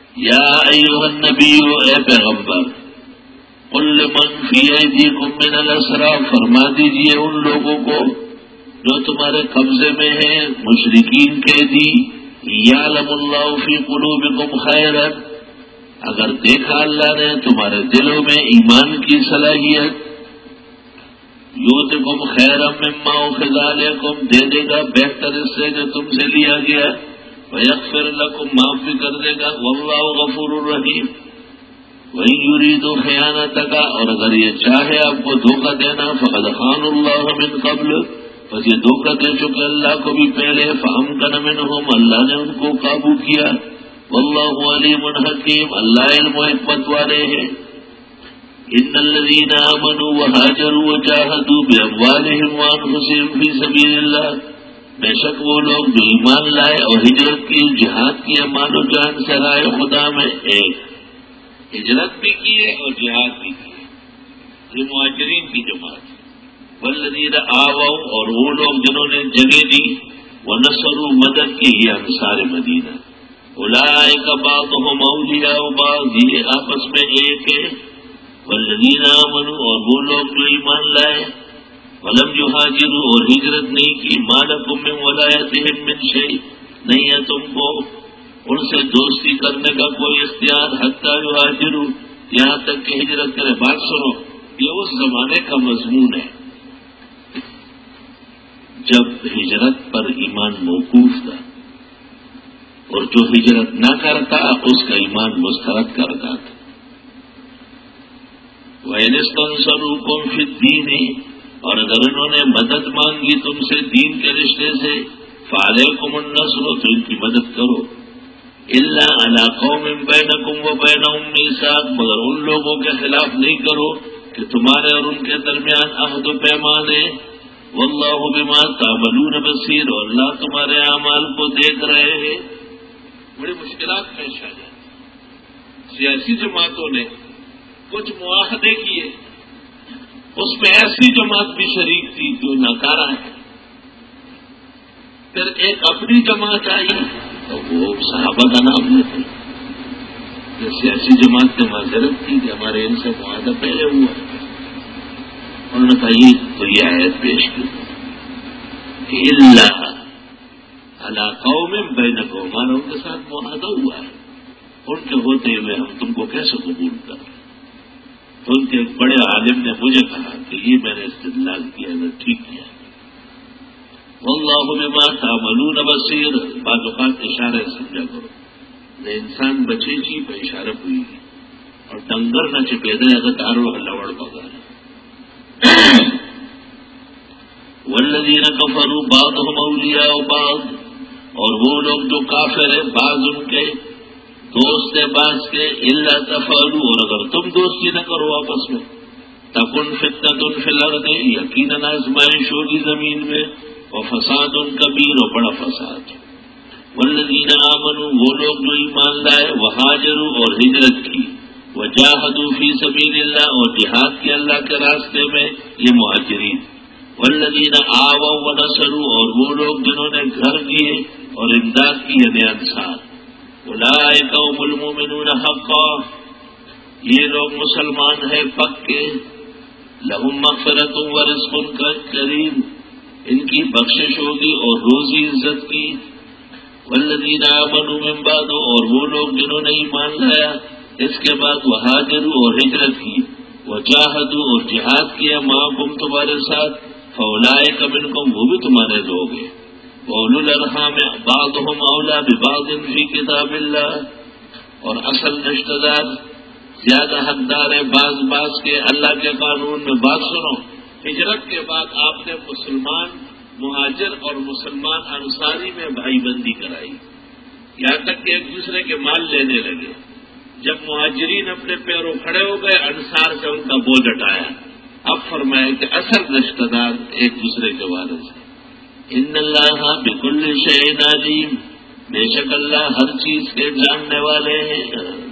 یا ایھا النبی، اے پیغمبر، قل لمن فی ایدیکم من الاسری، فرما دیجیے ان لوگوں کو جو تمہارے قبضے میں ہیں مشرکین قیدی، یعلم اللہ فی قلوبکم خیرا، اگر دیکھا اللہ نے تمہارے دلوں میں ایمان کی صلاحیت، یؤتکم خیرا مما اخذ علیکم، دے دے گا بہتر اس سے جو تم سے لیا گیا، ویغفر لکم، معاف بھی کر دے گا، واللہ غفور الرحیم۔ وَإِن يُرِيدُوا خِيَانَتَكَ، اور اگر یہ چاہے آپ کو دھوکہ دینا، فقد خانوا اللہ من قبل، پس یہ دھوکہ دے چکے اللہ کو بھی پہلے، فَأَمْكَنَ مِنْهُمْ، اللہ نے ان کو قابو کیا، واللہ علیم حکیم، اللہ علم و حکمت والے ہیں۔ ان الذین آمنوا وهاجروا وجاهدوا باموالهم وانفسهم فی سبیل اللہ، بے شک وہ لوگ جو ایمان لائے اور ہجرت کی، جہاد کی مال و جان سے رائے خدا میں، ایک ہجرت بھی کی ہے اور جہاد بھی کی ہے، یہ مہاجرین کی جماعت ہے۔ والذین آووا، اور وہ لوگ جنہوں نے جگہ دی، ونصروا، مدد کی، یہ انصار مدینہ، اولئک بعضهم اولیاء بعض، یہ آپس میں ایک ہے۔ والذین آمنوا، اور وہ لوگ جو ایمان لائے، ولم یہاجروا، اور ہجرت نہیں کی، ما لکم من ولایتہم من شیء، نہیں ہے تم کو ان سے دوستی کرنے کا کوئی اختیار، حتی یہاجروا، یہاں تک کہ ہجرت کرے۔ بات سنو، یہ اس زمانے کا مضمون ہے جب ہجرت پر ایمان موقوف تھا، اور جو ہجرت نہ کرتا اس کا ایمان مسترد کرتا تھا۔ وَإِنِ اسْتَنصَرُوكُمْ فِي الدِّينِ، اور اگر انہوں نے مدد مانگی تم سے دین کے رشتے سے، فَعَلَيْكُمُ النَّصْرُ، تو ان کی مدد کرو، إِلَّا عَلَىٰ قَوْمٍ بَيْنَكُمْ وَبَيْنَهُمْ مِيثَاقٌ، مگر ان لوگوں کے خلاف نہیں کرو کہ تمہارے اور ان کے درمیان عہد و پیمان ہے، وَاللَّهُ بِمَا تَعْمَلُونَ بَصِيرٌ، اور اللہ تمہارے اعمال کو دیکھ رہے ہیں۔ بڑی مشکلات پیش آ جاتی، سیاسی جماعتوں نے کچھ معاہدے کیے، اس میں ایسی جماعت بھی شریک تھی جو ناکارہ ہے، پھر ایک اپنی جماعت آئی تو وہ صحابہ کا نام لیتے، جو سیاسی جماعت نے معذرت کی کہ ہمارے ان سے معاہدہ پہلے ہوا ہے، انہوں نے کہا یہ آیت پیش کی کہ اللہ علی قوم بینکم، ہمارا ان کے ساتھ معاہدہ ہوا ہے، ان کے ہوتے ہوئے ہم تم کو کیسے قبول کر رہے ہیں؟ تو ان کے ایک بڑے عالم نے مجھے کہا کہ یہ میں نے استدلال کیا، میں ٹھیک کیا، واللہ بما تعملون بصیر، بعض اوقات اشارے سمجھا کرو، انسان بچے چی پہ اشارہ ہوئی اور ڈنگر نہ چپے دے اگر دارو لوڑ پگا۔ والذین کفروا بعضهم اولیاء بعض، اور وہ لوگ جو کافر ہیں بعض ان کے دوست ہے بعض کے، الا تفعلوا، اور اگر تم دوستی نہ کرو آپس میں، تکن فتنۃ فی الارض، یقیناً آزمائش ہوگی زمین میں، وفساد کبیر، اور بڑا فساد۔ والذین آمنوا، وہ لوگ جو ایمان لائے، وہاجروا، اور ہجرت کی، وجاہدوا فی سبیل اللہ، اور جہاد کیا اللہ کے راستے میں، یہ مہاجرین۔ والذین آووا ونصروا، اور وہ لوگ جنہوں نے گھر دیے اور امداد کی، یعنی انصار۔ اولئک هم المؤمنون حقا، یہ لوگ مسلمان ہیں پکے، لہم مغفرۃ ورزق کریم، ان کی بخشش ہوگی اور روزی عزت کی۔ والذین آمنوا من بعد، اور وہ لوگ جنہوں نے ایمان لایا اس کے بعد، وہاجروا، اور ہجرت کی، وجاہدوا، اور جہاد کیا، معکم، تمہارے ساتھ، فاولئک منکم، وہ بھی تمہارے لوگ ہیں، وَأُولُو الْأَرْحَامِ بَعْضُهُمْ أَوْلَىٰ بِبَعْضٍ فِي كِتَابِ اللَّهِ، اور اصل رشتہ دار زیادہ حقدار ہے بعض کے اللہ کے قانون میں۔ بات سنو، ہجرت کے بعد آپ نے مسلمان مہاجر اور مسلمان انصاری میں بھائی بندی کرائی، یہاں تک کہ ایک دوسرے کے مال لینے لگے۔ جب مہاجرین اپنے پیروں کھڑے ہو گئے، انصار سے ان کا بوجھ ہٹایا، اب فرمایا کہ اصل رشتہ دار ایک دوسرے کے وارث ہیں۔ ان اللہ بکل شیء علیم، بے شک اللہ ہر چیز کے جاننے والے ہیں۔